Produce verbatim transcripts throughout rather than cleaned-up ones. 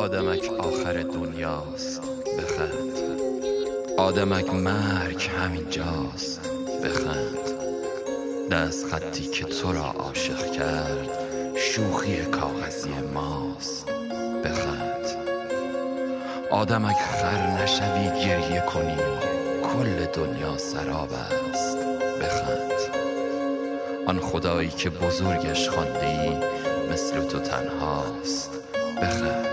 آدمک آخر دنیاست بخند، آدمک مرگ همینجاست بخند. دست خطی که تو را عاشق کرد شوخی کاغذی ماست بخند. آدمک خر نشوی گریه کنی کل دنیا سراب است بخند. آن خدایی که بزرگش خواندی مثل تو تنهاست بخند.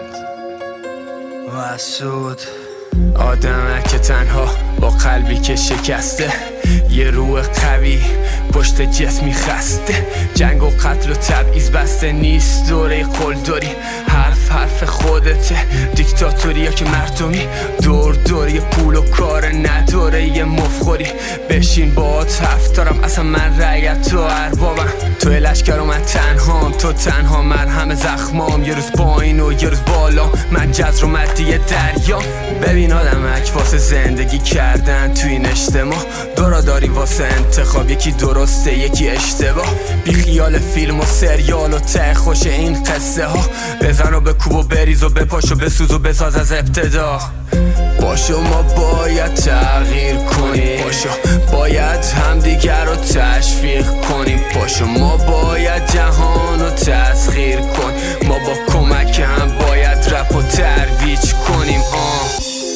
مسعود آدمک تنها با قلبی که شکسته، یه روح قوی پشت جسمی خسته. جنگ و قتل و تبعیض بسته نیست دوره قلدری، حرف حرف خودته دیکتاتوری یا که مردمی. دور دوری پول و کار نداره یه مفخوری. بشین با حرف دارم اصلا من رعیت تو اربابم. تو لشکر و من تنهام، تو تنها مرهم زخمام. یه روز پایین و یه روز بالا، من جزر و مدی دریا. ببین آدمک واسه زندگی کردن تو این اجتماع، دورا داری واسه انتخاب، یکی درسته یکی اشتباه. بی خیال فیلم و سریال و ته خوش این قصه ها. بزن و بکوب و بریز و بپاش و بسوز و بساز از ابتدا. باشو ما باید تغییر کنیم، باشو باید همدیگر رو تشویق کنیم. باشو ما باید جهان رو تسخیر کنیم. ما با کمک هم باید رپ و ترویج کنیم. آه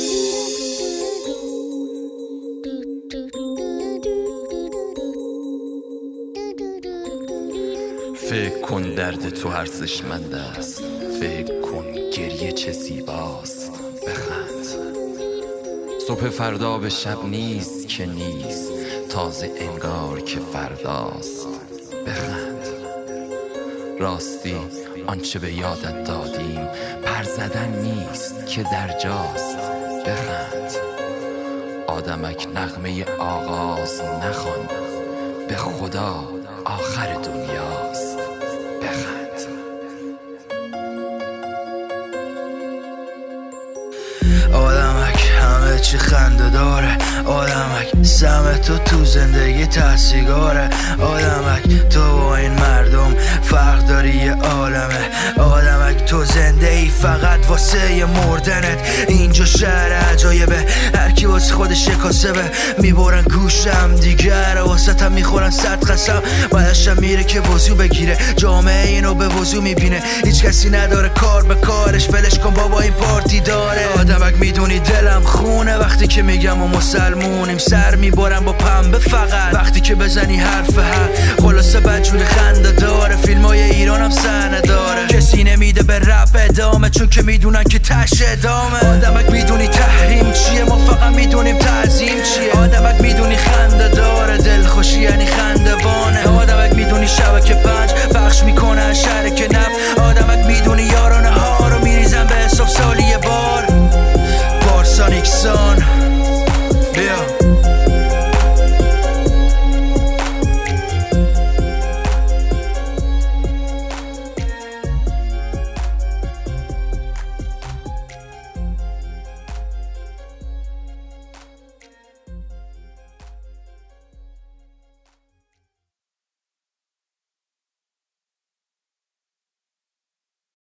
فکر کن درد تو ارزشمند است، فکر کن گریه چه زیباست بخند. صبح فردا به شب نیست که نیست، تازه انگار که فرداست بخند. راستی آنچه به یادت دادیم پر زدن نیست که در جاست بخند. آدمک نغمه آغاز نخوان، به خدا آخر دنیاست بخند. آدمک همه چی خنده داره، آدمک سم تو تو زندگی تحصیگاره. آدمک تو با این مردم فرق داری یه عالمه. آدمک تو زنده ای فقط واسه یه مردنت. اینجا شهر عجایبه، هرکی واسه خودش یه کاسبه. میبرن گوشم دیگر واسه هم میخورن صد قسم. بعدشم میره که وضو بگیره، جامعه اینو به وضو میبینه. هیچ کسی نداره کار به کارش، ولش کن بابا این پارتی داره. آدمک میدونی دلم خونه وقتی که میگم و مسلمونیم. سر میبرم با پنبه فقط وقتی که بزنی حرف حق. خلاصه بدجور خنده داره، فیلمای ایران هم صحنه داره. کسی نمیده به رپ ادامه چون که میدونن که تش ادامه.